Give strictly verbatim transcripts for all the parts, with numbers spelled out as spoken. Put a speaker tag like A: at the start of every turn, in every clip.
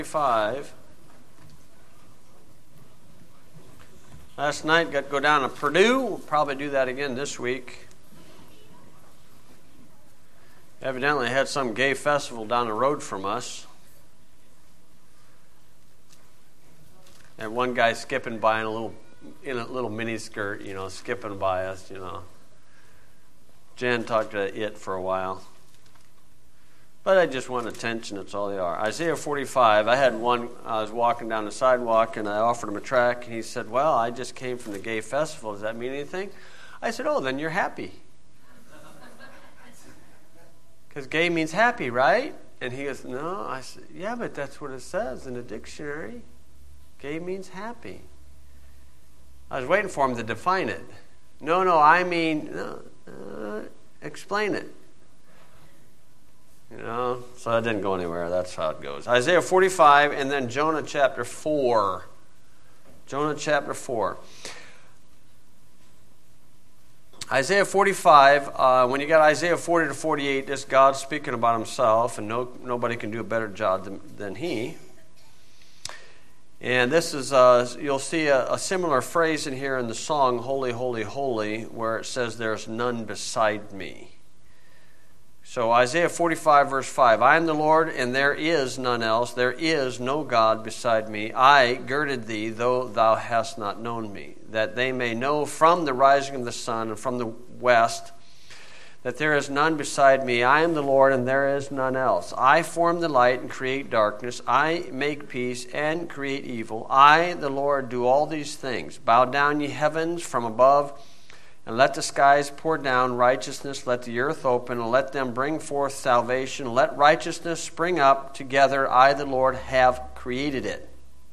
A: Five. Last night got to go down to Purdue. We'll probably do that again this week. Evidently had some gay festival down the road from us. And one guy skipping by in a little in a little mini skirt, you know, skipping by us, you know. Jen talked to it for a while. But I just want attention, that's all they are. Isaiah forty-five, I had one, I was walking down the sidewalk and I offered him a tract and he said, well, I just came from the gay festival, does that mean anything? I said, oh, then you're happy. Because gay means happy, right? And he goes, no. I said, yeah, but that's what it says in the dictionary. Gay means happy. I was waiting for him to define it. No, no, I mean, no, uh, explain it. You know, so that didn't go anywhere. That's how it goes. Isaiah forty-five and then Jonah chapter four. Jonah chapter four. Isaiah forty-five, uh, when you got Isaiah forty to forty-eight, this God speaking about himself, and no, nobody can do a better job than, than he. And this is, uh, you'll see a, a similar phrase in here in the song, Holy, Holy, Holy, where it says, there's none beside me. So Isaiah forty-five verse five, I am the Lord and there is none else. There is no God beside me. I girded thee, though thou hast not known me, that they may know from the rising of the sun and from the west that there is none beside me. I am the Lord and there is none else. I form the light and create darkness. I make peace and create evil. I, the Lord, do all these things. Bow down, ye heavens, from above, and let the skies pour down righteousness, let the earth open, and let them bring forth salvation. Let righteousness spring up together. I, the Lord, have created it.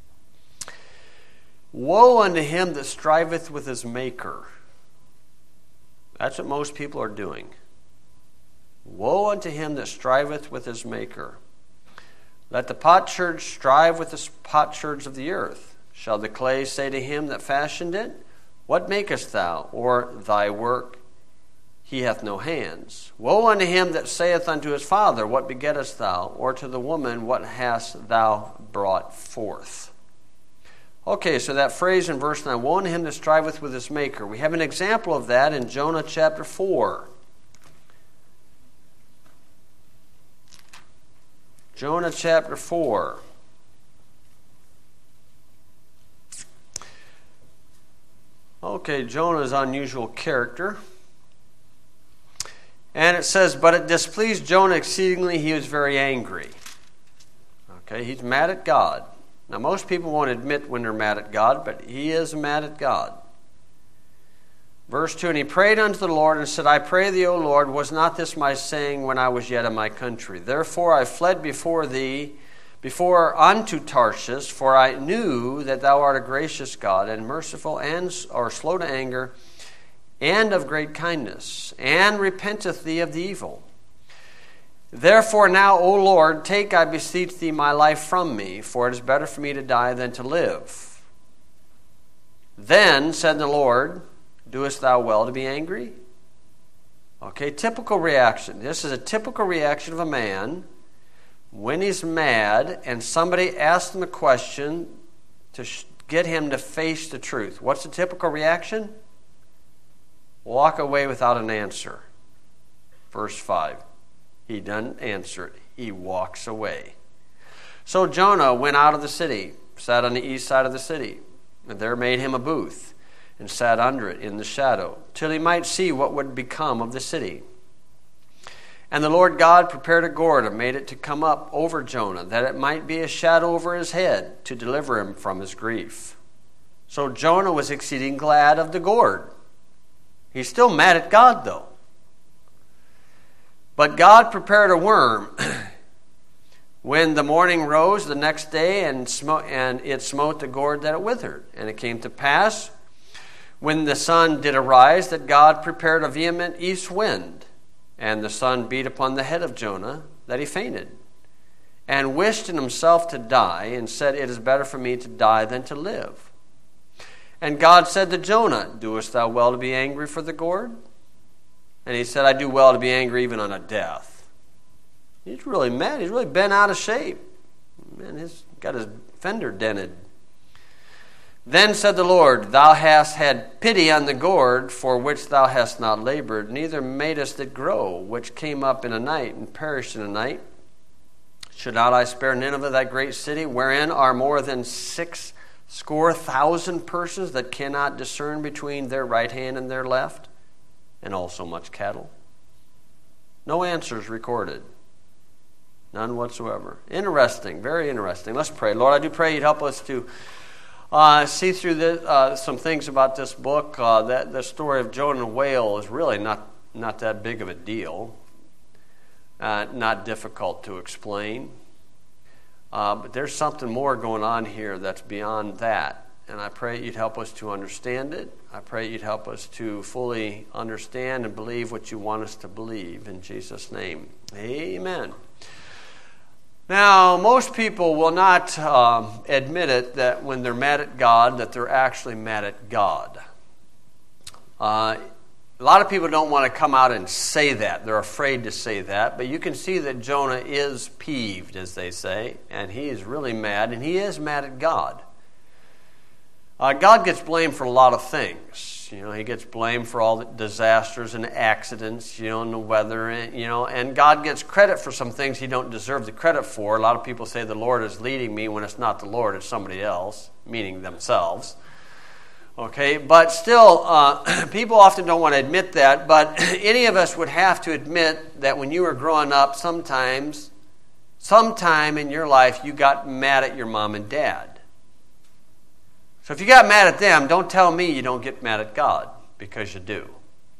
A: Woe unto him that striveth with his maker. That's what most people are doing. Woe unto him that striveth with his maker. Let the potsherd strive with the potsherds of the earth. Shall the clay say to him that fashioned it, what makest thou? Or thy work, he hath no hands. Woe unto him that saith unto his father, what begettest thou? Or to the woman, what hast thou brought forth? Okay, so that phrase in verse nine, woe unto him that striveth with his maker. We have an example of that in Jonah chapter four. Jonah chapter four. Okay, Jonah's unusual character. And it says, but it displeased Jonah exceedingly, he was very angry. Okay, he's mad at God. Now, most people won't admit when they're mad at God, but he is mad at God. Verse two, and he prayed unto the Lord and said, I pray thee, O Lord, was not this my saying when I was yet in my country? Therefore I fled before thee, before unto Tarshish, for I knew that thou art a gracious God, and merciful, and or slow to anger, and of great kindness, and repenteth thee of the evil. Therefore now, O Lord, take, I beseech thee, my life from me, for it is better for me to die than to live. Then said the Lord, doest thou well to be angry? Okay, typical reaction. This is a typical reaction of a man when he's mad and somebody asks him a question to sh- get him to face the truth. What's the typical reaction? Walk away without an answer. Verse five. He doesn't answer it. He walks away. So Jonah went out of the city, sat on the east side of the city, and there made him a booth, and sat under it in the shadow, till he might see what would become of the city. And the Lord God prepared a gourd and made it to come up over Jonah, that it might be a shadow over his head, to deliver him from his grief. So Jonah was exceeding glad of the gourd. He's still mad at God, though. But God prepared a worm when the morning rose the next day, and, smote, and it smote the gourd that it withered. And it came to pass, when the sun did arise, that God prepared a vehement east wind, and the sun beat upon the head of Jonah, that he fainted, and wished in himself to die, and said, it is better for me to die than to live. And God said to Jonah, doest thou well to be angry for the gourd? And he said, I do well to be angry even unto death. He's really mad. He's really bent out of shape. Man, he's got his fender dented. Then said the Lord, Thou hast had pity on the gourd for which thou hast not labored, neither madest it grow, which came up in a night and perished in a night. Should not I spare Nineveh, that great city, wherein are more than six score thousand persons that cannot discern between their right hand and their left, and also much cattle? No answers recorded. None whatsoever. Interesting, very interesting. Let's pray. Lord, I do pray you'd help us to uh, see through the, uh, some things about this book. Uh, that the story of Jonah and the whale is really not, not that big of a deal. Uh, not difficult to explain. Uh, but there's something more going on here that's beyond that. And I pray you'd help us to understand it. I pray you'd help us to fully understand and believe what you want us to believe. In Jesus' name, amen. Now, most people will not um, admit it that when they're mad at God, that they're actually mad at God. Uh, a lot of people don't want to come out and say that. They're afraid to say that. But you can see that Jonah is peeved, as they say, and he is really mad, and he is mad at God. Uh, God gets blamed for a lot of things. You know, he gets blamed for all the disasters and accidents, you know, and the weather, and, you know, and God gets credit for some things he don't deserve the credit for. A lot of people say the Lord is leading me when it's not the Lord, it's somebody else, meaning themselves. Okay, but still, uh, people often don't want to admit that, but any of us would have to admit that when you were growing up, sometimes, sometime in your life, you got mad at your mom and dad. So if you got mad at them, don't tell me you don't get mad at God, because you do.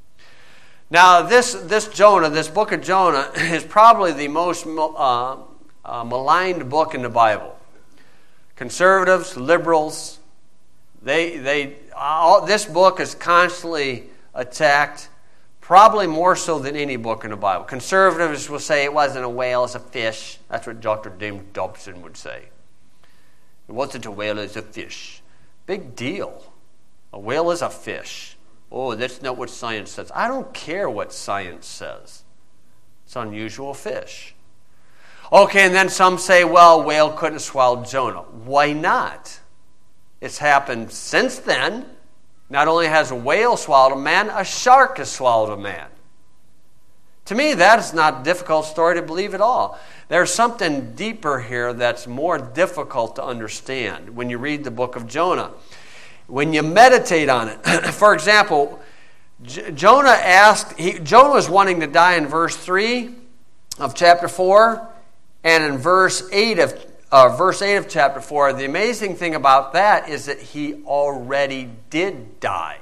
A: Now, this this Jonah, this book of Jonah, is probably the most uh, uh, maligned book in the Bible. Conservatives, liberals, they they all, this book is constantly attacked, probably more so than any book in the Bible. Conservatives will say it wasn't a whale, it's a fish. That's what Doctor James Dobson would say. It wasn't a whale, it's a fish. Big deal. A whale is a fish. Oh, that's not what science says. I don't care what science says. It's an unusual fish. Okay, and then some say, well, a whale couldn't swallow Jonah. Why not? It's happened since then. Not only has a whale swallowed a man, a shark has swallowed a man. To me, that is not a difficult story to believe at all. There's something deeper here that's more difficult to understand when you read the book of Jonah. When you meditate on it. For example, J- Jonah asked, he, Jonah was wanting to die in verse three of chapter four, and in verse eight of uh, verse eight of chapter four. The amazing thing about that is that he already did die.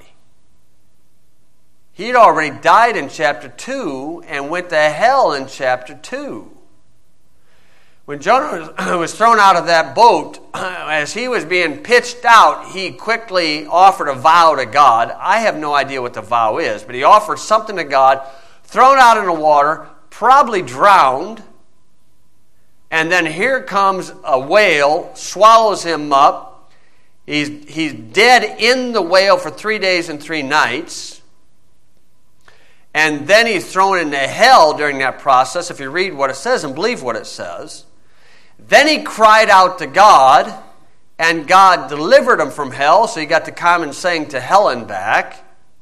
A: He'd already died in chapter two and went to hell in chapter two. When Jonah was thrown out of that boat, as he was being pitched out, he quickly offered a vow to God. I have no idea what the vow is, but he offered something to God, thrown out in the water, probably drowned, and then here comes a whale, swallows him up. He's, he's dead in the whale for three days and three nights. And then he's thrown into hell during that process, if you read what it says and believe what it says. Then he cried out to God, and God delivered him from hell, so he got the common saying, to hell and back.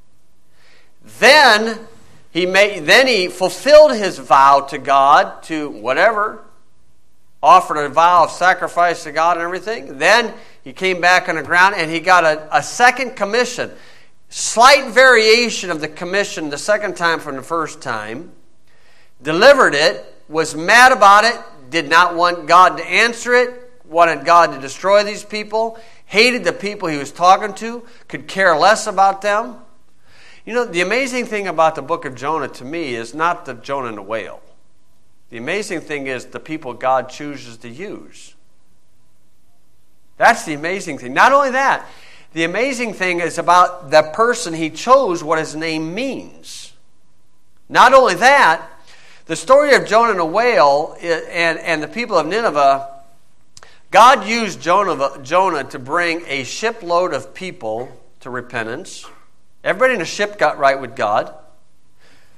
A: Then he made, then he fulfilled his vow to God to whatever, offered a vow of sacrifice to God and everything. Then he came back on the ground, and he got a, a second commission. Slight variation of the commission the second time from the first time. Delivered it, was mad about it, did not want God to answer it, wanted God to destroy these people, hated the people he was talking to, could care less about them. You know, the amazing thing about the book of Jonah to me is not the Jonah and the whale. The amazing thing is the people God chooses to use. That's the amazing thing. Not only that, the amazing thing is about the person he chose, what his name means. Not only that, the story of Jonah and the whale and, and the people of Nineveh, God used Jonah, Jonah to bring a shipload of people to repentance. Everybody in the ship got right with God.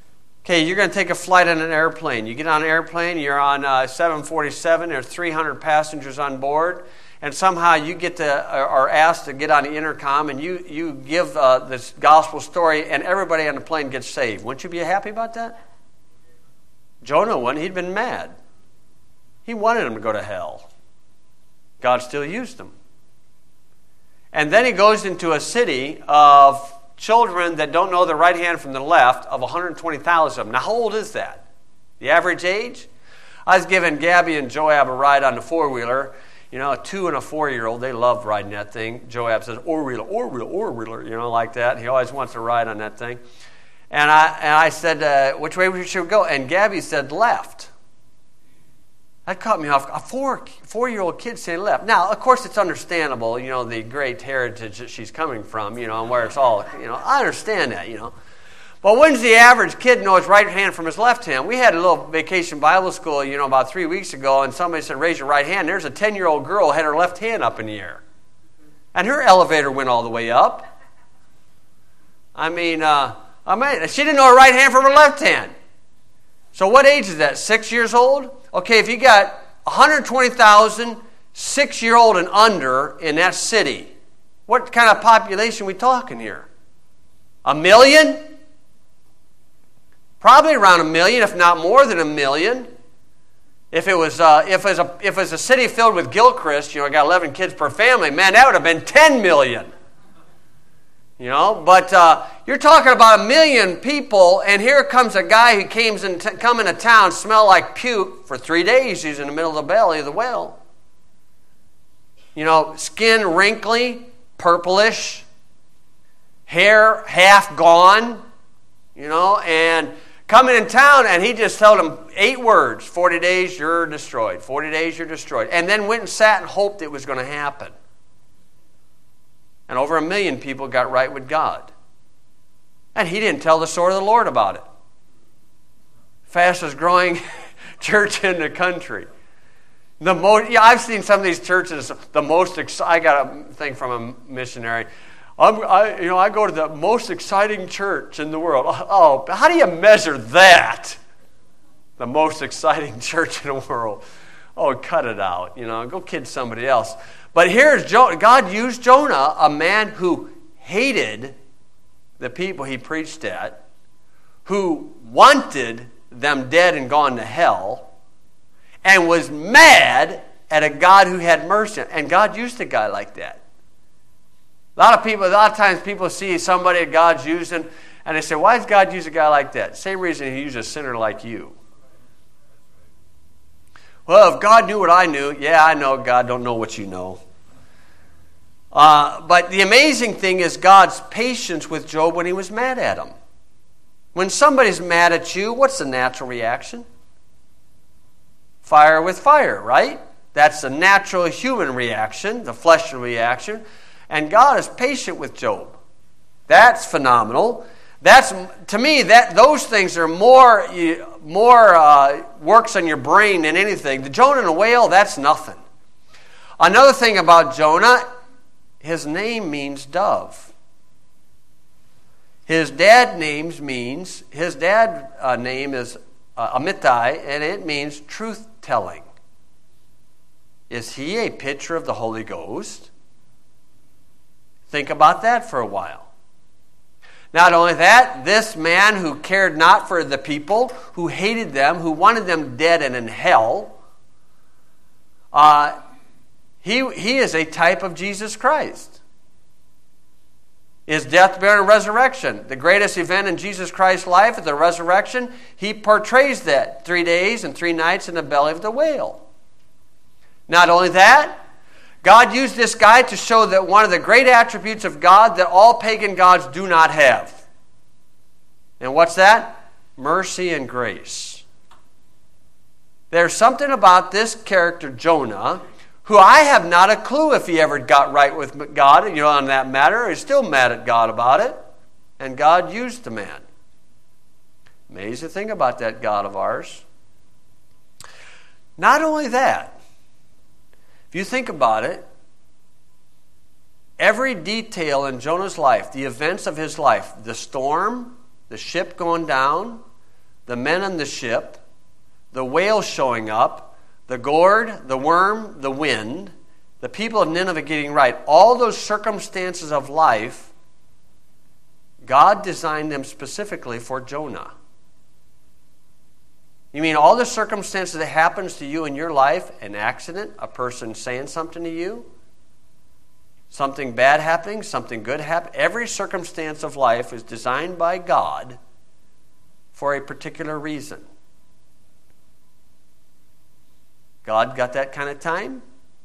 A: Okay, you're going to take a flight on an airplane. You get on an airplane, you're on uh, seven forty-seven, there's three hundred passengers on board, and somehow you get to, are asked to get on the intercom, and you, you give uh, this gospel story, and everybody on the plane gets saved. Wouldn't you be happy about that? Jonah wouldn't. He'd been mad. He wanted him to go to hell. God still used him. And then he goes into a city of children that don't know the right hand from the left, of one hundred twenty thousand of them. Now, how old is that? The average age? I was giving Gabby and Joab a ride on the four-wheeler. You know, a two and a four-year-old, they love riding that thing. Joab says, four-wheeler, four-wheeler, four-wheeler, you know, like that. He always wants to ride on that thing. And I and I said, uh, which way should we go? And Gabby said, left. That caught me off. A four, four-year-old kid saying left. Now, of course, it's understandable, you know, the great heritage that she's coming from, you know, and where it's all, you know, I understand that, you know. But when's the average kid know his right hand from his left hand? We had a little vacation Bible school, you know, about three weeks ago, and somebody said, raise your right hand. There's a ten-year-old girl had her left hand up in the air. And her elevator went all the way up. I mean, uh, I mean, she didn't know her right hand from her left hand. So what age is that? Six years old? Okay, if you got one hundred twenty thousand six-year-old and under in that city, what kind of population are we talking here? A million? Probably around a million, if not more than a million. If it was uh, if it was a if it was a city filled with Gilchrist, you know, I got eleven kids per family, man, that would have been ten million. You know, but uh, you're talking about a million people, and here comes a guy who came in t- come into town, smell like puke for three days. He's in the middle of the belly of the whale. You know, skin wrinkly, purplish, hair half gone. You know, and coming in town, and he just told him eight words: forty days, you're destroyed. Forty days, you're destroyed. And then went and sat and hoped it was going to happen. And over a million people got right with God. And he didn't tell the sword of the Lord about it. Fastest growing church in the country. The most, yeah, I've seen some of these churches. The most, ex- I got a thing from a missionary. I'm, I, you know, I go to the most exciting church in the world. Oh, how do you measure that? The most exciting church in the world. Oh, cut it out. You know, go kid somebody else. But here's Jonah. God used Jonah, a man who hated the people he preached at, who wanted them dead and gone to hell, and was mad at a God who had mercy. And God used a guy like that. A lot of people, a lot of times people see somebody that God's using, and they say, why does God use a guy like that? Same reason he used a sinner like you. Well, if God knew what I knew, yeah, I know God don't know what you know. Uh, but the amazing thing is God's patience with Job when he was mad at him. When somebody's mad at you, what's the natural reaction? Fire with fire, right? That's the natural human reaction, the fleshly reaction. And God is patient with Job. That's phenomenal. That's, to me, that those things are more, more uh, works on your brain than anything. The Jonah and the whale, that's nothing. Another thing about Jonah, his name means dove. His dad names means, his dad uh, name is uh, Amittai, and it means truth-telling. Is he a picture of the Holy Ghost? Think about that for a while. Not only that, this man who cared not for the people, who hated them, who wanted them dead and in hell, uh, he, he is a type of Jesus Christ. His death, burial, and resurrection. The greatest event in Jesus Christ's life is the resurrection. He portrays that three days and three nights in the belly of the whale. Not only that, God used this guy to show that one of the great attributes of God that all pagan gods do not have. And what's that? Mercy and grace. There's something about this character, Jonah, who I have not a clue if he ever got right with God, you know, on that matter. He's still mad at God about it. And God used the man. Amazing thing about that God of ours. Not only that, if you think about it, every detail in Jonah's life, the events of his life, the storm, the ship going down, the men on the ship, the whale showing up, the gourd, the worm, the wind, the people of Nineveh getting right, all those circumstances of life, God designed them specifically for Jonah. You mean all the circumstances that happens to you in your life, an accident, a person saying something to you, something bad happening, something good happening, every circumstance of life is designed by God for a particular reason. God got that kind of time?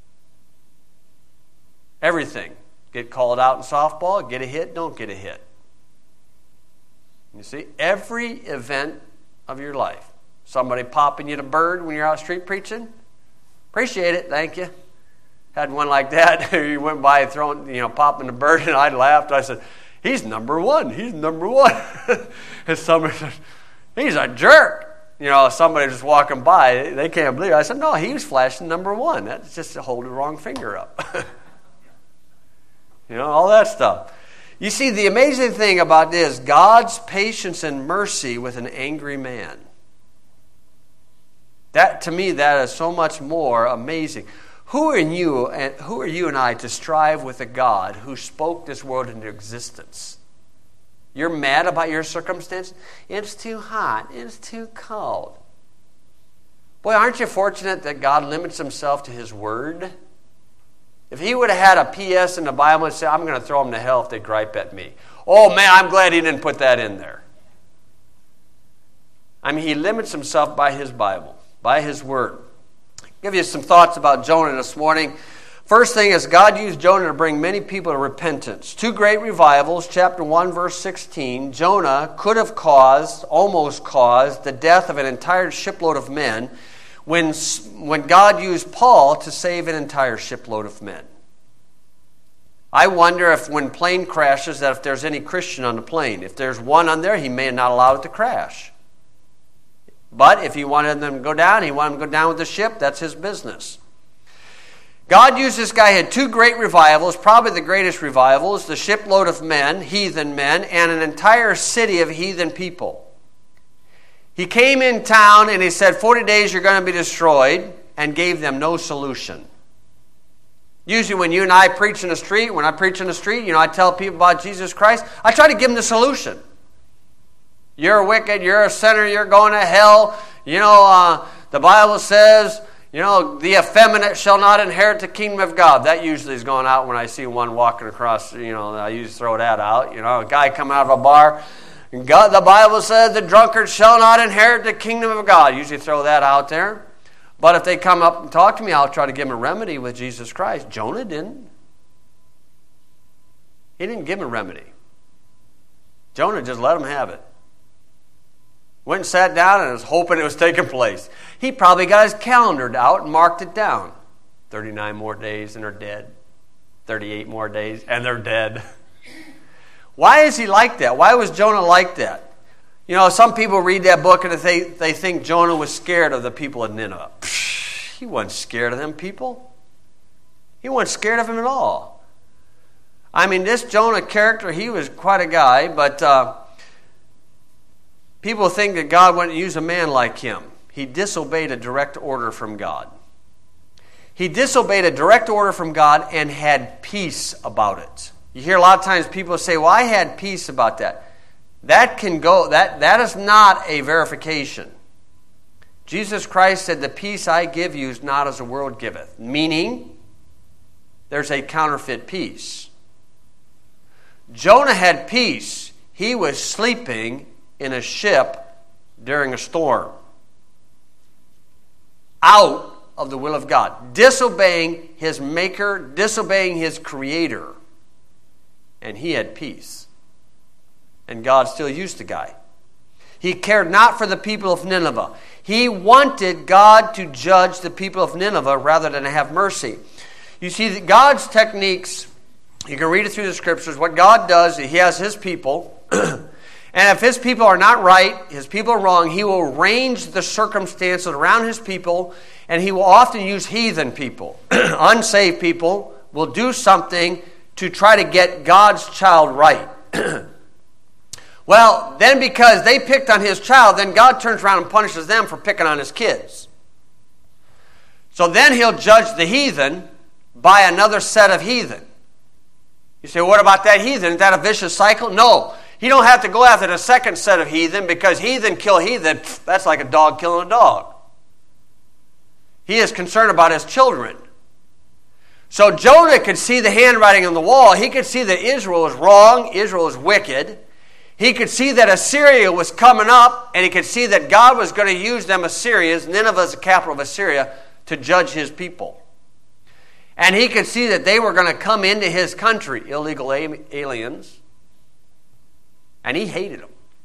A: Everything. Get called out in softball, get a hit, don't get a hit. You see, every event of your life. Somebody popping you the bird when you're out street preaching? Appreciate it, thank you. Had one like that. You went by throwing, you know, popping the bird, and I laughed. I said, he's number one. He's number one. And somebody said, he's a jerk. You know, somebody just walking by, they can't believe it. I said, no, he was flashing number one. That's just to hold the wrong finger up. You know, all that stuff. You see, the amazing thing about this, God's patience and mercy with an angry man. That, to me, that is so much more amazing. Who are you and who are you and I to strive with a God who spoke this world into existence? You're mad about your circumstance? It's too hot. It's too cold. Boy, aren't you fortunate that God limits himself to his word? If he would have had a P S in the Bible and said, I'm going to throw them to hell if they gripe at me. Oh, man, I'm glad he didn't put that in there. I mean, he limits himself by his Bible, by his word. I'll give you some thoughts about Jonah this morning. First thing is God used Jonah to bring many people to repentance. Two great revivals, chapter one, verse sixteen. Jonah could have caused, almost caused, the death of an entire shipload of men when, when God used Paul to save an entire shipload of men. I wonder if when plane crashes, that if there's any Christian on the plane. If there's one on there, he may not allow it to crash. But if he wanted them to go down, he wanted them to go down with the ship, that's his business. God used this guy, had two great revivals, probably the greatest revivals, the shipload of men, heathen men, and an entire city of heathen people. He came in town and he said, forty days you're going to be destroyed, and gave them no solution. Usually when you and I preach in the street, when I preach in the street, you know, I tell people about Jesus Christ, I try to give them the solution. You're wicked, you're a sinner, you're going to hell. You know, uh, the Bible says, you know, the effeminate shall not inherit the kingdom of God. That usually is going out when I see one walking across, you know, I usually throw that out. You know, a guy coming out of a bar, God, the Bible says the drunkard shall not inherit the kingdom of God. Usually throw that out there. But if they come up and talk to me, I'll try to give them a remedy with Jesus Christ. Jonah didn't. He didn't give them a remedy. Jonah just let them have it. Went and sat down and was hoping it was taking place. He probably got his calendar out and marked it down. thirty-nine more days and they're dead. thirty-eight more days and they're dead. Why is he like that? Why was Jonah like that? You know, some people read that book and they, they think Jonah was scared of the people of Nineveh. Psh, he wasn't scared of them people. He wasn't scared of them at all. I mean, this Jonah character, he was quite a guy, but Uh, people think that God wouldn't use a man like him. He disobeyed a direct order from God. He disobeyed a direct order from God and had peace about it. You hear a lot of times people say, well, I had peace about that. That can go, that, that is not a verification. Jesus Christ said, the peace I give you is not as the world giveth. Meaning, there's a counterfeit peace. Jonah had peace. He was sleeping in a ship during a storm. Out of the will of God. Disobeying his maker, disobeying his creator. And he had peace. And God still used the guy. He cared not for the people of Nineveh. He wanted God to judge the people of Nineveh rather than to have mercy. You see, God's techniques, you can read it through the scriptures, what God does, he has his people. And if his people are not right, his people are wrong, he will arrange the circumstances around his people, and he will often use heathen people. Unsaved people will do something to try to get God's child right. Well, then because they picked on his child, then God turns around and punishes them for picking on his kids. So then he'll judge the heathen by another set of heathen. You say, what about that heathen? Is that a vicious cycle? No. He don't have to go after the second set of heathen, because heathen kill heathen. That's like a dog killing a dog. He is concerned about his children. So Jonah could see the handwriting on the wall. He could see that Israel was wrong. Israel was wicked. He could see that Assyria was coming up, and he could see that God was going to use them Assyrians, Nineveh is the capital of Assyria, to judge his people. And he could see that they were going to come into his country, illegal aliens. And he hated them.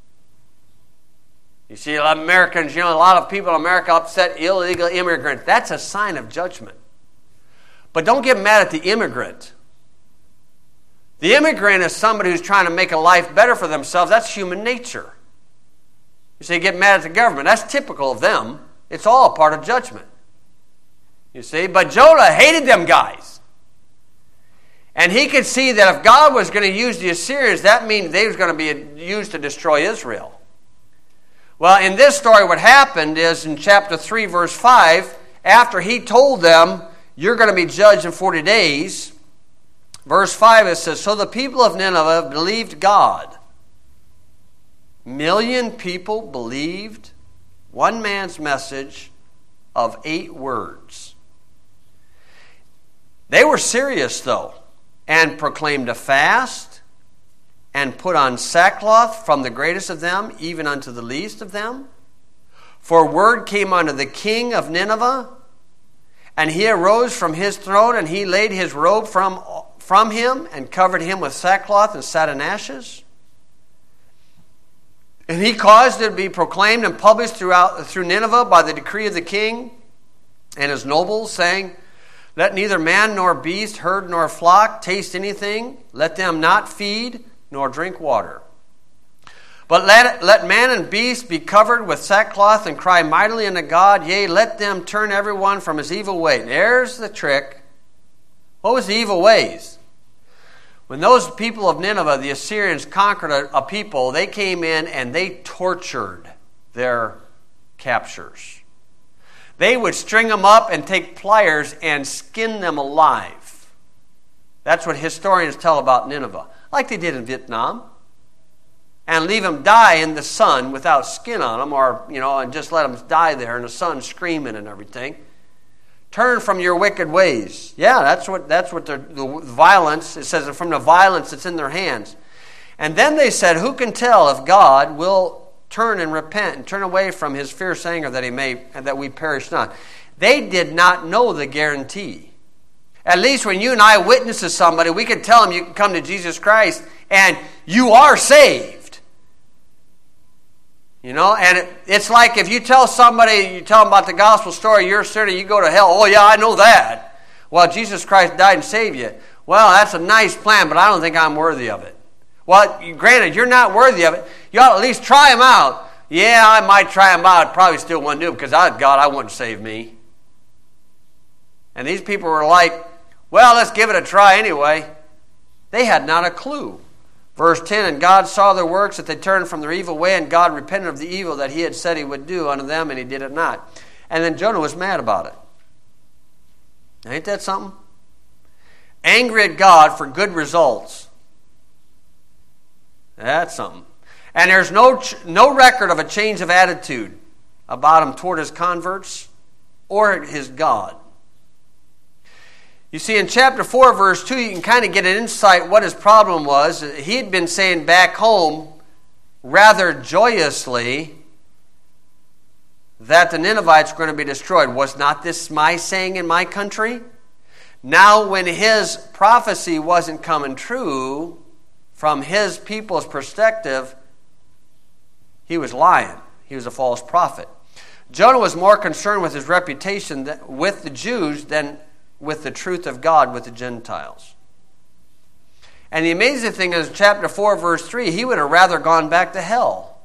A: You see, a lot of Americans, you know, a lot of people in America upset illegal immigrants. That's a sign of judgment. But don't get mad at the immigrant. The immigrant is somebody who's trying to make a life better for themselves. That's human nature. You say, get mad at the government. That's typical of them. It's all a part of judgment. You see, but Jonah hated them guys. And he could see that if God was going to use the Assyrians, that means they was going to be used to destroy Israel. Well, in this story, what happened is in chapter three, verse five, after he told them, you're going to be judged in forty days, verse five, it says, so the people of Nineveh believed God. Million people believed one man's message of eight words. They were serious, though, and proclaimed a fast, and put on sackcloth from the greatest of them, even unto the least of them. For word came unto the king of Nineveh, and he arose from his throne, and he laid his robe from, from him, and covered him with sackcloth, and sat in ashes. And he caused it to be proclaimed and published throughout through Nineveh by the decree of the king and his nobles, saying, let neither man nor beast, herd nor flock taste anything. Let them not feed nor drink water. But let, let man and beast be covered with sackcloth and cry mightily unto God. Yea, let them turn every one from his evil way. There's the trick. What was the evil ways? When those people of Nineveh, the Assyrians, conquered a, a people, they came in and they tortured their captors. They would string them up and take pliers and skin them alive. That's what historians tell about Nineveh. Like they did in Vietnam. And leave them die in the sun without skin on them, or, you know, and just let them die there in the sun screaming and everything. Turn from your wicked ways. Yeah, that's what that's what the, the violence, it says, from the violence that's in their hands. And then they said, who can tell if God will turn and repent and turn away from his fierce anger that he may, and that we perish not. They did not know the guarantee. At least when you and I witness to somebody, we can tell them you can come to Jesus Christ and you are saved. You know, and it, it's like if you tell somebody, you tell them about the gospel story, you're a sinner, you go to hell. Oh yeah, I know that. Well, Jesus Christ died and saved you. Well, that's a nice plan, but I don't think I'm worthy of it. Well, granted, you're not worthy of it. You ought to at least try him out. Yeah, I might try him out. I'd probably still wouldn't do it because I, God, I wouldn't save me. And these people were like, well, let's give it a try anyway. They had not a clue. Verse ten, and God saw their works, that they turned from their evil way, and God repented of the evil that he had said he would do unto them, and he did it not. And then Jonah was mad about it. Ain't that something? Angry at God for good results. That's something. And there's no no record of a change of attitude about him toward his converts or his God. You see, in chapter four, verse two, you can kind of get an insight what his problem was. He'd been saying back home rather joyously that the Ninevites were going to be destroyed. Was not this my saying in my country? Now, when his prophecy wasn't coming true, from his people's perspective, he was lying. He was a false prophet. Jonah was more concerned with his reputation with the Jews than with the truth of God with the Gentiles. And the amazing thing is, chapter four, verse three, he would have rather gone back to hell.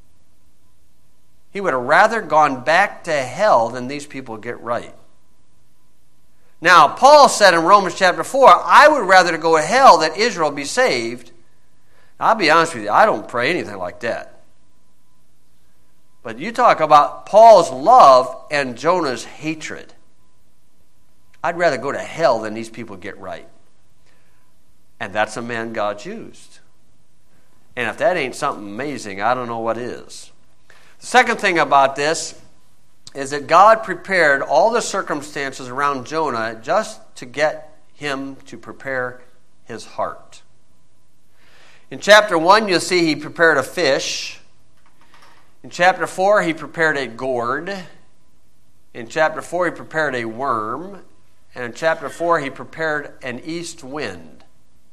A: He would have rather gone back to hell than these people get right. Now, Paul said in Romans chapter four, I would rather go to hell that Israel be saved I'll be honest with you, I don't pray anything like that. But you talk about Paul's love and Jonah's hatred. I'd rather go to hell than these people get right. And that's a man God's used. And if that ain't something amazing, I don't know what is. The second thing about this is that God prepared all the circumstances around Jonah just to get him to prepare his heart. In chapter one, you'll see he prepared a fish. In chapter four, he prepared a gourd. In chapter four, he prepared a worm. And in chapter four, he prepared an east wind.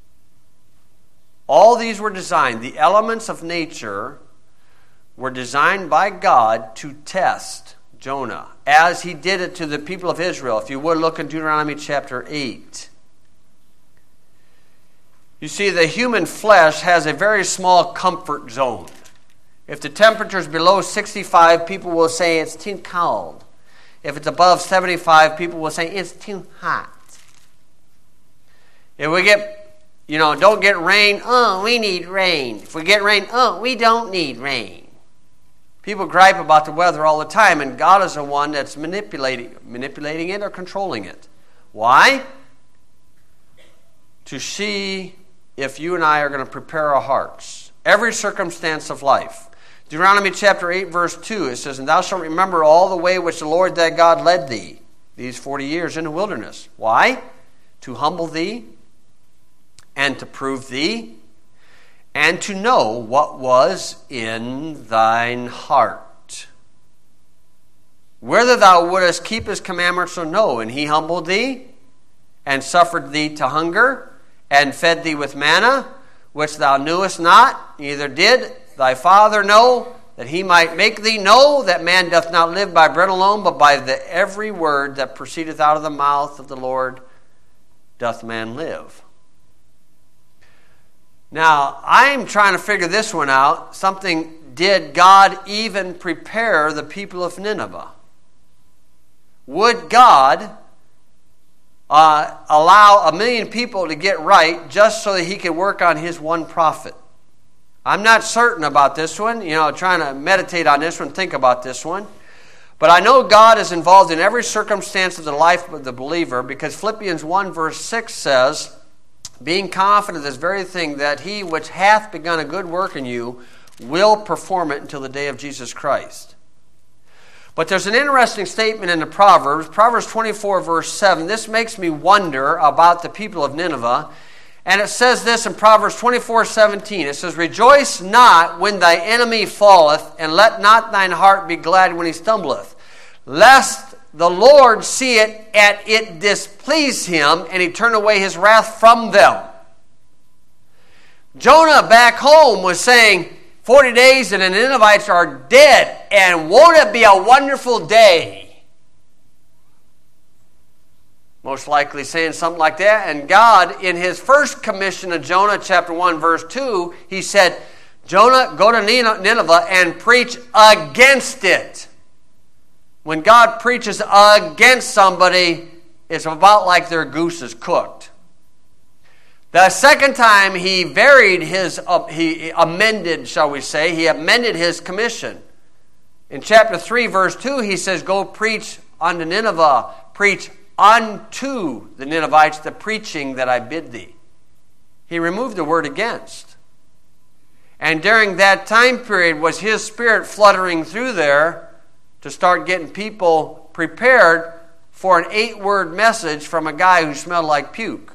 A: All these were designed, the elements of nature were designed by God to test Jonah, as he did it to the people of Israel. If you would look in Deuteronomy chapter eight. You see, the human flesh has a very small comfort zone. If the temperature is below sixty-five, people will say it's too cold. If it's above seventy-five, people will say it's too hot. If we get You know, don't get rain. Oh, we need rain. If we get rain, oh, we don't need rain. People gripe about the weather all the time, and God is the one that's manipulating, manipulating it or controlling it. Why? To see if you and I are going to prepare our hearts. Every circumstance of life. Deuteronomy chapter eight, verse two, it says, "And thou shalt remember all the way which the Lord thy God led thee these forty years in the wilderness." Why? To humble thee, and to prove thee, and to know what was in thine heart, whether thou wouldest keep his commandments or no. And he humbled thee, and suffered thee to hunger, and fed thee with manna, which thou knewest not, neither did thy father know, that he might make thee know that man doth not live by bread alone, but by the every word that proceedeth out of the mouth of the Lord doth man live. Now, I'm trying to figure this one out. Something, did God even prepare the people of Nineveh? Would God uh, allow a million people to get right just so that he could work on his one prophet? I'm not certain about this one. You know, trying to meditate on this one, think about this one. But I know God is involved in every circumstance of the life of the believer, because Philippians one verse six says, "Being confident of this very thing, that he which hath begun a good work in you will perform it until the day of Jesus Christ." But there's an interesting statement in the Proverbs, Proverbs twenty-four, verse seven. This makes me wonder about the people of Nineveh. And it says this in Proverbs twenty-four, seventeen. It says, "Rejoice not when thy enemy falleth, and let not thine heart be glad when he stumbleth, lest the Lord see it, and it displease him, and he turn away his wrath from them." Jonah back home was saying, forty days and the Ninevites are dead, and won't it be a wonderful day? Most likely saying something like that. And God, in his first commission of Jonah, chapter one, verse two, he said, "Jonah, go to Nineveh and preach against it." When God preaches against somebody, it's about like their goose is cooked. The second time he varied his, uh, he amended, shall we say, he amended his commission. In chapter three, verse two, he says, "Go preach unto Nineveh, preach unto the Ninevites the preaching that I bid thee." He removed the word against. And during that time period was his spirit fluttering through there to start getting people prepared for an eight-word message from a guy who smelled like puke.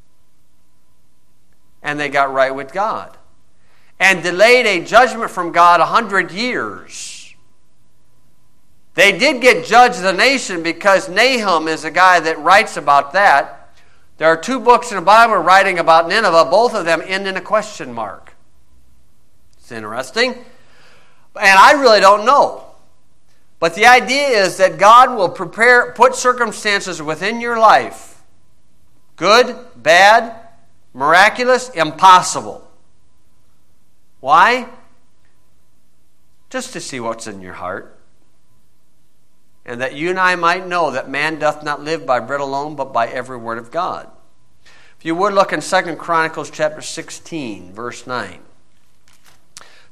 A: And they got right with God. And delayed a judgment from God a hundred years. They did get judged the nation, because Nahum is a guy that writes about that. There are two books in the Bible writing about Nineveh. Both of them end in a question mark. It's interesting. And I really don't know. But the idea is that God will prepare, put circumstances within your life, good, bad, miraculous, impossible. Why? Just to see what's in your heart. And that you and I might know that man doth not live by bread alone, but by every word of God. If you would look in Second Chronicles chapter sixteen, verse nine.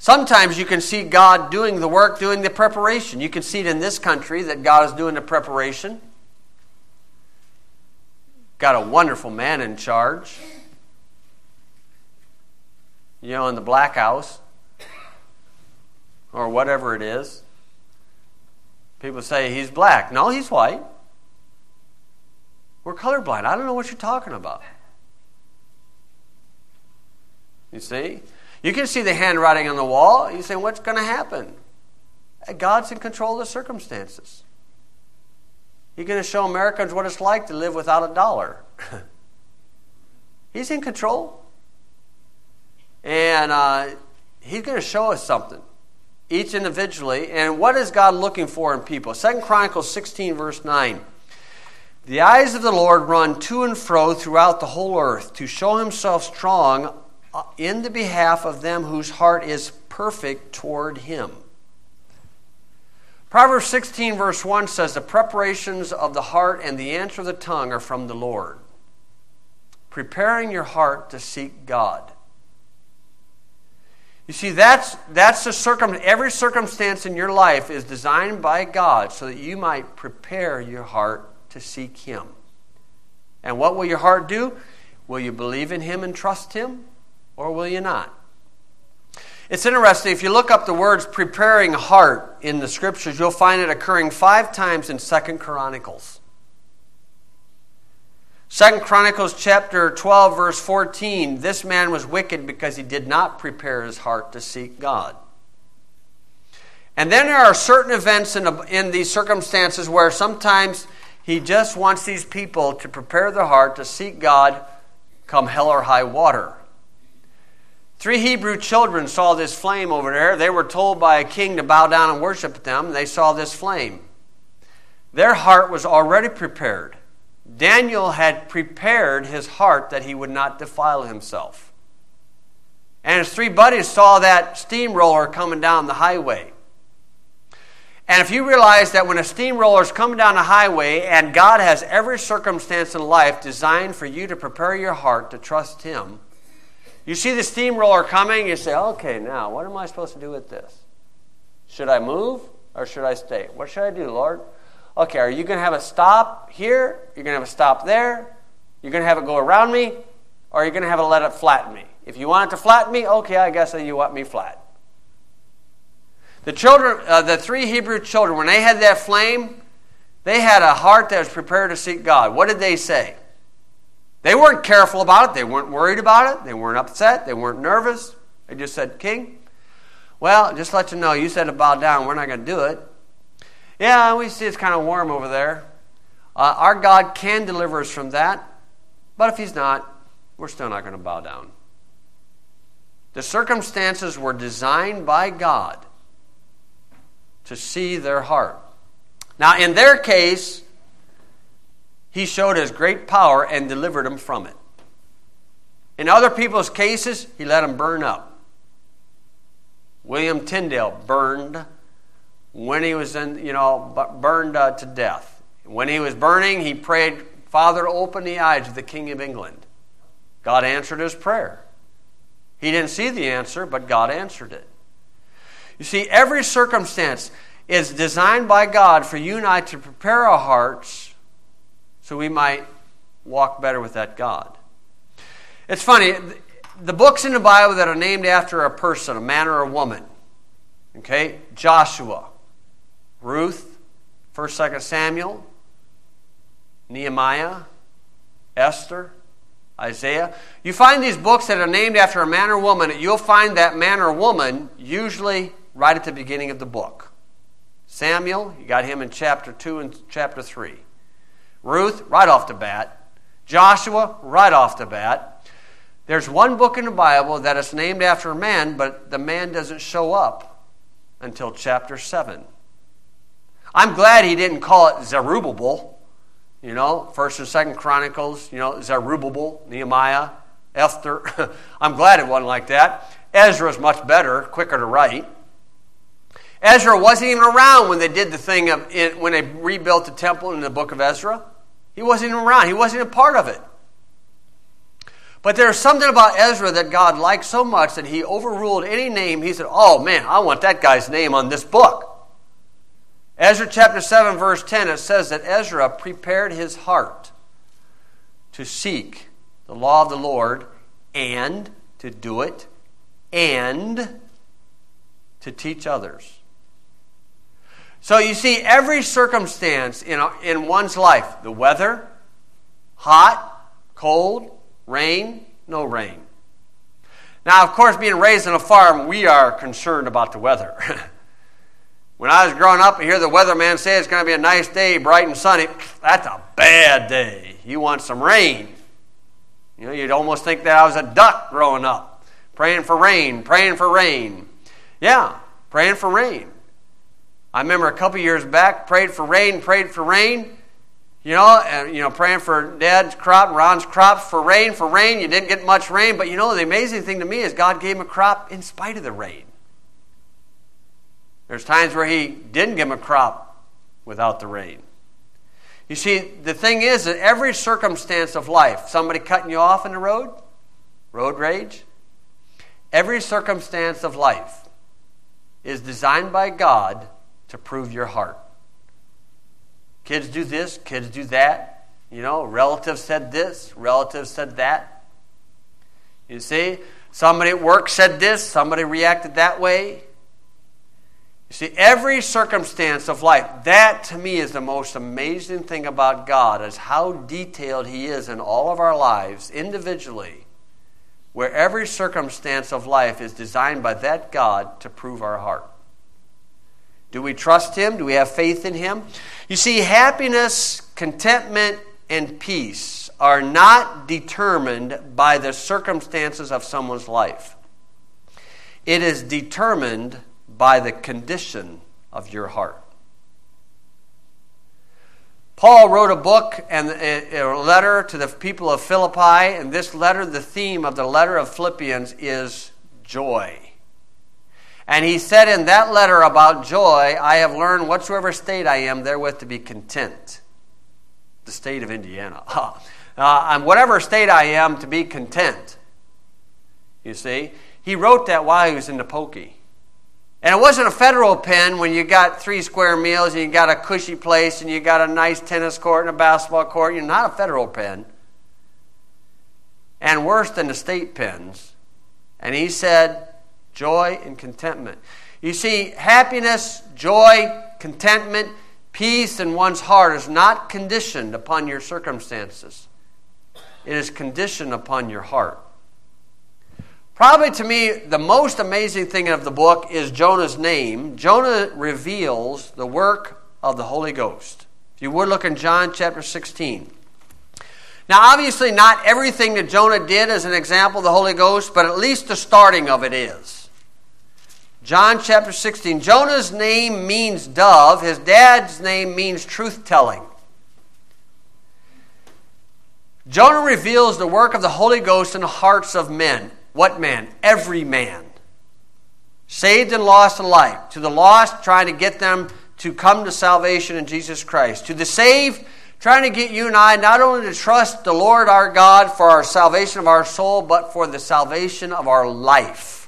A: Sometimes you can see God doing the work, doing the preparation. You can see it in this country that God is doing the preparation. Got a wonderful man in charge. You know, in the Black House. Or whatever it is. People say he's black. No, he's white. We're colorblind. I don't know what you're talking about. You see? You can see the handwriting on the wall. You say, what's going to happen? God's in control of the circumstances. He's going to show Americans what it's like to live without a dollar. He's in control. And uh, he's going to show us something, each individually. And what is God looking for in people? Second Chronicles sixteen, verse nine. The eyes of the Lord run to and fro throughout the whole earth to show himself strong in the behalf of them whose heart is perfect toward him. Proverbs sixteen, verse one says, the preparations of the heart and the answer of the tongue are from the Lord. Preparing your heart to seek God. You see, that's that's the circum. Every circumstance in your life is designed by God so that you might prepare your heart to seek him. And what will your heart do? Will you believe in him and trust him? Or will you not? It's interesting, if you look up the words preparing heart in the scriptures, you'll find it occurring five times in Second Chronicles. Second Chronicles chapter twelve, verse fourteen, this man was wicked because he did not prepare his heart to seek God. And then there are certain events in, in these circumstances where sometimes he just wants these people to prepare their heart to seek God come hell or high water. Three Hebrew children saw this flame over there. They were told by a king to bow down and worship them. They saw this flame. Their heart was already prepared. Daniel had prepared his heart that he would not defile himself. And his three buddies saw that steamroller coming down the highway. And if you realize that when a steamroller is coming down the highway and God has every circumstance in life designed for you to prepare your heart to trust him, you see the steamroller coming, you say, okay, now, what am I supposed to do with this? Should I move or should I stay? What should I do, Lord? Okay, are you going to have a stop here? You're going to have a stop there? You're going to have it go around me? Or are you going to have it let it flatten me? If you want it to flatten me, okay, I guess you want me flat. The children, uh, the three Hebrew children, when they had that flame, they had a heart that was prepared to seek God. What did they say? They weren't careful about it. They weren't worried about it. They weren't upset. They weren't nervous. They just said, King, well, just let you know, you said to bow down. We're not going to do it. Yeah, we see it's kind of warm over there. Uh, our God can deliver us from that. But if he's not, we're still not going to bow down. The circumstances were designed by God to see their heart. Now, in their case, he showed his great power and delivered them from it. In other people's cases, he let them burn up. William Tyndale burned when he was in, you know, burned uh, to death. When he was burning, he prayed, Father, open the eyes of the King of England. God answered his prayer. He didn't see the answer, but God answered it. You see, every circumstance is designed by God for you and I to prepare our hearts so we might walk better with that God. It's funny, the books in the Bible that are named after a person, a man or a woman, okay, Joshua, Ruth, First, Second Samuel, Nehemiah, Esther, Isaiah. You find these books that are named after a man or woman, you'll find that man or woman usually right at the beginning of the book. Samuel, you got him in chapter two and chapter three. Ruth, right off the bat. Joshua, right off the bat. There's one book in the Bible that is named after a man, but the man doesn't show up until chapter seven. I'm glad he didn't call it Zerubbabel. You know, First and Second Chronicles, you know, Zerubbabel, Nehemiah, Esther. I'm glad it wasn't like that. Ezra's much better, quicker to write. Ezra wasn't even around when they did the thing of it, when they rebuilt the temple in the book of Ezra. He wasn't even around. He wasn't a part of it. But there's something about Ezra that God liked so much that he overruled any name. He said, oh man, I want that guy's name on this book. Ezra chapter seven, verse ten, it says that Ezra prepared his heart to seek the law of the Lord and to do it and to teach others. So you see, every circumstance in, in one's life, the weather, hot, cold, rain, no rain. Now, of course, being raised on a farm, we are concerned about the weather. When I was growing up, I hear the weatherman say it's going to be a nice day, bright and sunny. That's a bad day. You want some rain. You know, you'd almost think that I was a duck growing up, praying for rain, praying for rain. Yeah, praying for rain. I remember a couple years back, prayed for rain, prayed for rain. You know, and you know, praying for Dad's crop, Ron's crops, for rain, for rain. You didn't get much rain, but you know, the amazing thing to me is God gave him a crop in spite of the rain. There's times where he didn't give him a crop without the rain. You see, the thing is that every circumstance of life, somebody cutting you off in the road, road rage, every circumstance of life is designed by God to prove your heart. Kids do this, kids do that. You know, relatives said this, relatives said that. You see, somebody at work said this, somebody reacted that way. You see, every circumstance of life, that to me is the most amazing thing about God, is how detailed he is in all of our lives individually, where every circumstance of life is designed by that God to prove our heart. Do we trust him? Do we have faith in him? You see, happiness, contentment, and peace are not determined by the circumstances of someone's life. It is determined by the condition of your heart. Paul wrote a book and a letter to the people of Philippi, and this letter, the theme of the letter of Philippians is joy. And he said in that letter about joy, I have learned whatsoever state I am therewith to be content. The state of Indiana. uh, and whatever state I am to be content. You see, he wrote that while he was in the pokey. And it wasn't a federal pen when you got three square meals and you got a cushy place and you got a nice tennis court and a basketball court. You're not a federal pen. And worse than the state pens. And he said, joy and contentment. You see, happiness, joy, contentment, peace in one's heart is not conditioned upon your circumstances. It is conditioned upon your heart. Probably to me, the most amazing thing of the book is Jonah's name. Jonah reveals the work of the Holy Ghost. If you would look in John chapter sixteen. Now, obviously, not everything that Jonah did is an example of the Holy Ghost, but at least the starting of it is. John chapter sixteen. Jonah's name means dove. His dad's name means truth-telling. Jonah reveals the work of the Holy Ghost in the hearts of men. What man? Every man. Saved and lost alike. To the lost, trying to get them to come to salvation in Jesus Christ. To the saved, trying to get you and I not only to trust the Lord our God for our salvation of our soul, but for the salvation of our life.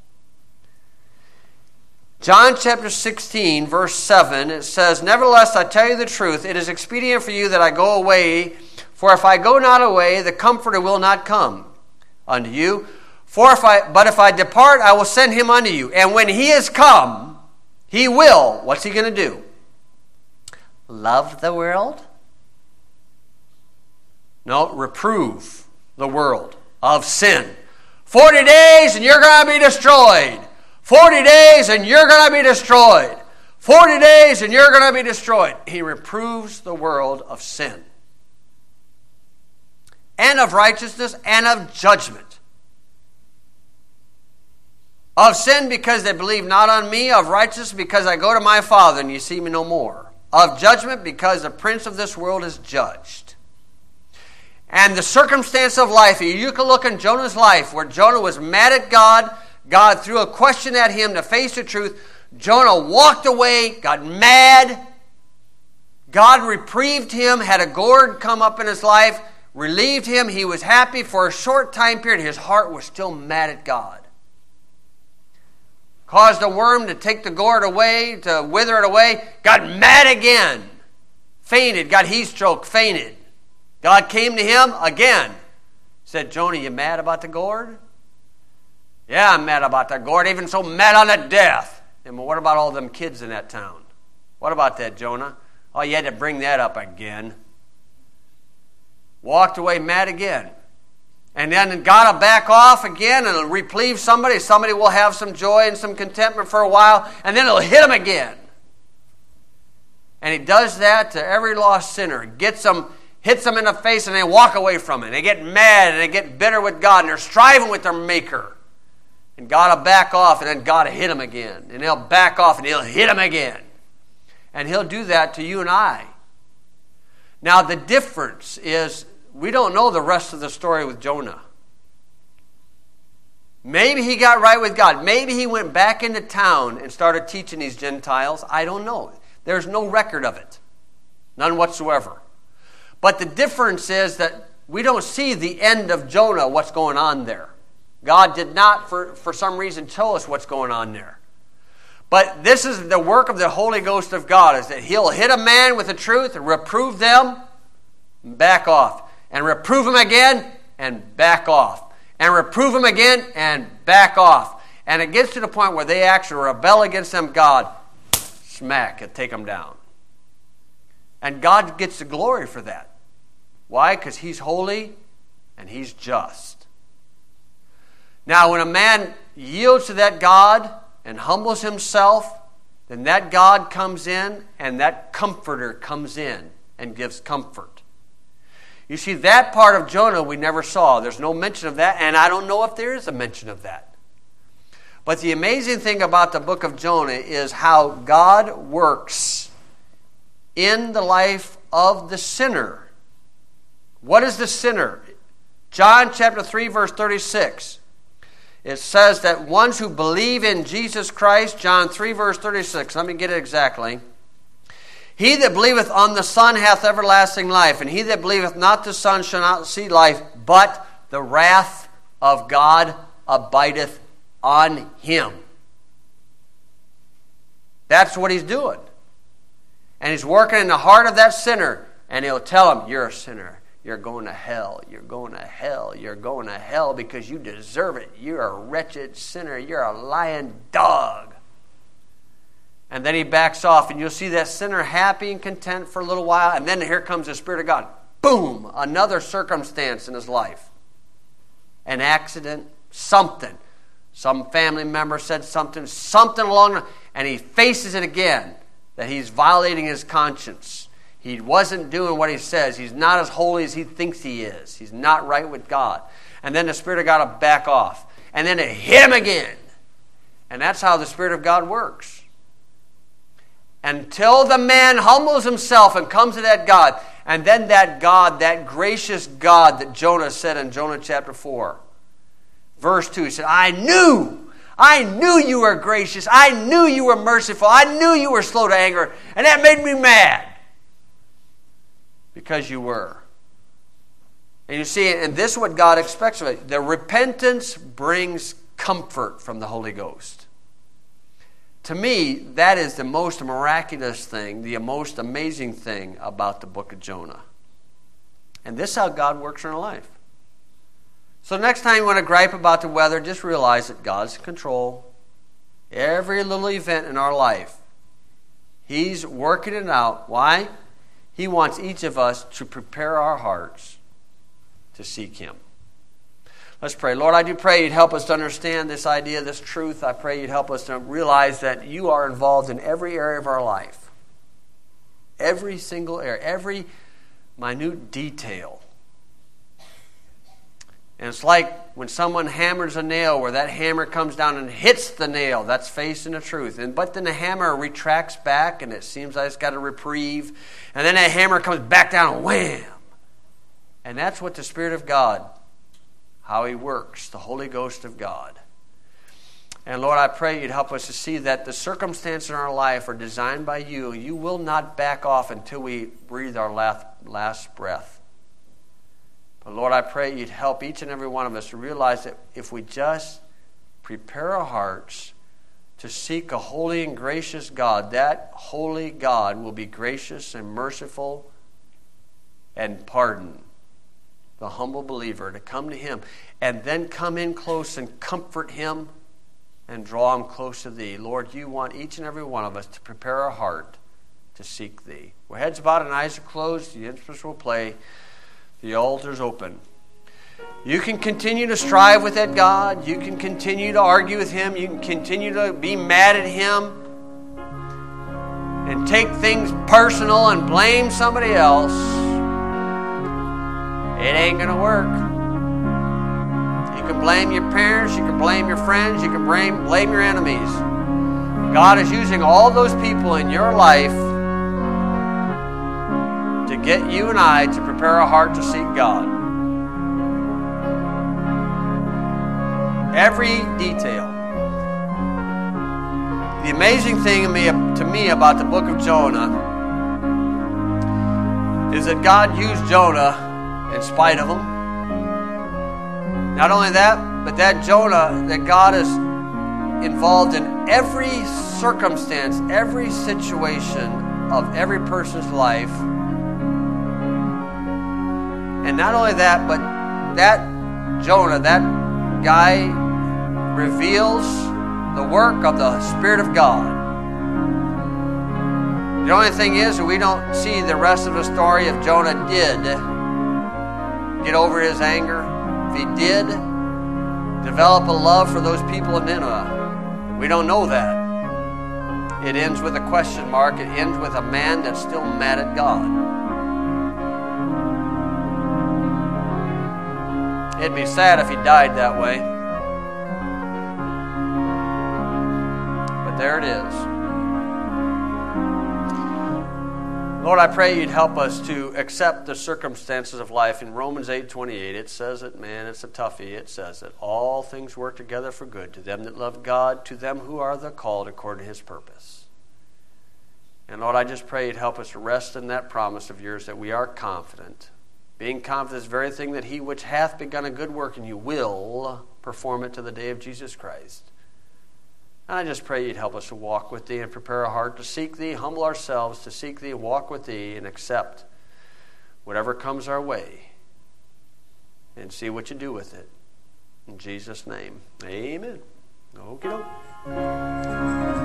A: John chapter sixteen, verse seven, it says, Nevertheless, I tell you the truth, it is expedient for you that I go away, for if I go not away, the Comforter will not come unto you. For if I, but if I depart, I will send him unto you. And when he is come, he will, what's he going to do? Love the world? No, reprove the world of sin. Forty days and you're going to be destroyed. Forty days and you're going to be destroyed. Forty days and you're going to be destroyed. He reproves the world of sin. And of righteousness and of judgment. Of sin because they believe not on me. Of righteousness because I go to my Father and you see me no more. Of judgment because the prince of this world is judged. And the circumstance of life, you can look in Jonah's life where Jonah was mad at God. God threw a question at him to face the truth. Jonah walked away, got mad. God reprieved him, had a gourd come up in his life, relieved him. He was happy for a short time period. His heart was still mad at God. Caused a worm to take the gourd away, to wither it away. Got mad again. Fainted, got heat stroke, fainted. God came to him again. Said, Jonah, you mad about the gourd? Yeah, I'm mad about the gourd, even so mad on the death. And well, what about all them kids in that town? What about that, Jonah? Oh, you had to bring that up again. Walked away mad again. And then God will back off again and it'll reprieve somebody. Somebody will have some joy and some contentment for a while, and then it'll hit them again. And he does that to every lost sinner. Gets them, hits them in the face, and they walk away from it. They get mad and they get bitter with God, and they're striving with their Maker. And God will back off, and then God will hit them again. And he'll back off, and he'll hit them again. And he'll do that to you and I. Now, the difference is we don't know the rest of the story with Jonah. Maybe he got right with God. Maybe he went back into town and started teaching these Gentiles. I don't know. There's no record of it. None whatsoever. But the difference is that we don't see the end of Jonah, what's going on there. God did not, for, for some reason, tell us what's going on there. But this is the work of the Holy Ghost of God, is that he'll hit a man with the truth and reprove them, and back off. And reprove them again, and back off. And reprove them again, and back off. And it gets to the point where they actually rebel against them. God, smack, and take them down. And God gets the glory for that. Why? Because he's holy and he's just. Now, when a man yields to that God and humbles himself, then that God comes in and that comforter comes in and gives comfort. You see, that part of Jonah we never saw. There's no mention of that, and I don't know if there is a mention of that. But the amazing thing about the book of Jonah is how God works in the life of the sinner. What is the sinner? John chapter three, verse thirty-six. It says that ones who believe in Jesus Christ, John three, verse thirty-six. Let me get it exactly. He that believeth on the Son hath everlasting life, and he that believeth not the Son shall not see life, but the wrath of God abideth on him. That's what he's doing. And he's working in the heart of that sinner, and he'll tell him, you're a sinner. You're going to hell. You're going to hell. You're going to hell because you deserve it. You're a wretched sinner. You're a lying dog. And then he backs off, and you'll see that sinner happy and content for a little while, and then here comes the Spirit of God. Boom! Another circumstance in his life. An accident, something. Some family member said something, something along the, and he faces it again, that he's violating his conscience. He wasn't doing what he says. He's not as holy as he thinks he is. He's not right with God. And then the Spirit of God will back off. And then it hit him again. And that's how the Spirit of God works. Until the man humbles himself and comes to that God. And then that God, that gracious God that Jonah said in Jonah chapter four. Verse two, he said, I knew, I knew you were gracious. I knew you were merciful. I knew you were slow to anger. And that made me mad. Because you were. And you see, and this is what God expects of it. The repentance brings comfort from the Holy Ghost. To me, that is the most miraculous thing, the most amazing thing about the book of Jonah. And this is how God works in our life. So next time you want to gripe about the weather, just realize that God's in control. Every little event in our life, He's working it out. Why? He wants each of us to prepare our hearts to seek Him. Let's pray. Lord, I do pray You'd help us to understand this idea, this truth. I pray You'd help us to realize that You are involved in every area of our life. Every single area. Every minute detail. And it's like when someone hammers a nail where that hammer comes down and hits the nail. That's facing the truth. And But then the hammer retracts back and it seems like it's got a reprieve. And then that hammer comes back down and wham! And that's what the Spirit of God, how He works, the Holy Ghost of God. And Lord, I pray You'd help us to see that the circumstances in our life are designed by You. You will not back off until we breathe our last, last breath. But Lord, I pray you'd help each and every one of us to realize that if we just prepare our hearts to seek a holy and gracious God, that holy God will be gracious and merciful and pardon the humble believer to come to him and then come in close and comfort him and draw him close to thee. Lord, you want each and every one of us to prepare our heart to seek thee. Our heads bowed and eyes are closed. The instruments will play. The altar's open. You can continue to strive with that God. You can continue to argue with him. You can continue to be mad at him and take things personal and blame somebody else. It ain't going to work. You can blame your parents. You can blame your friends. You can blame, blame your enemies. God is using all those people in your life to get you and I to prepare our heart to seek God. Every detail. The amazing thing to me about the book of Jonah is that God used Jonah in spite of him. Not only that, but that Jonah, that God is involved in every circumstance, every situation of every person's life. And not only that, but that Jonah, that guy reveals the work of the Spirit of God. The only thing is that we don't see the rest of the story if Jonah did get over his anger, if he did develop a love for those people in Nineveh. We don't know that. It ends with a question mark. It ends with a man that's still mad at God. It'd be sad if he died that way. But there it is. Lord, I pray you'd help us to accept the circumstances of life. In Romans eight twenty-eight, it says it, man, it's a toughie. It says that all things work together for good to them that love God, to them who are the called according to his purpose. And Lord, I just pray you'd help us to rest in that promise of yours that we are confident. Being confident is the very thing that he which hath begun a good work in you will perform it to the day of Jesus Christ. And I just pray you'd help us to walk with thee and prepare our heart to seek thee, humble ourselves to seek thee, walk with thee, and accept whatever comes our way and see what you do with it. In Jesus' name, amen. Okay.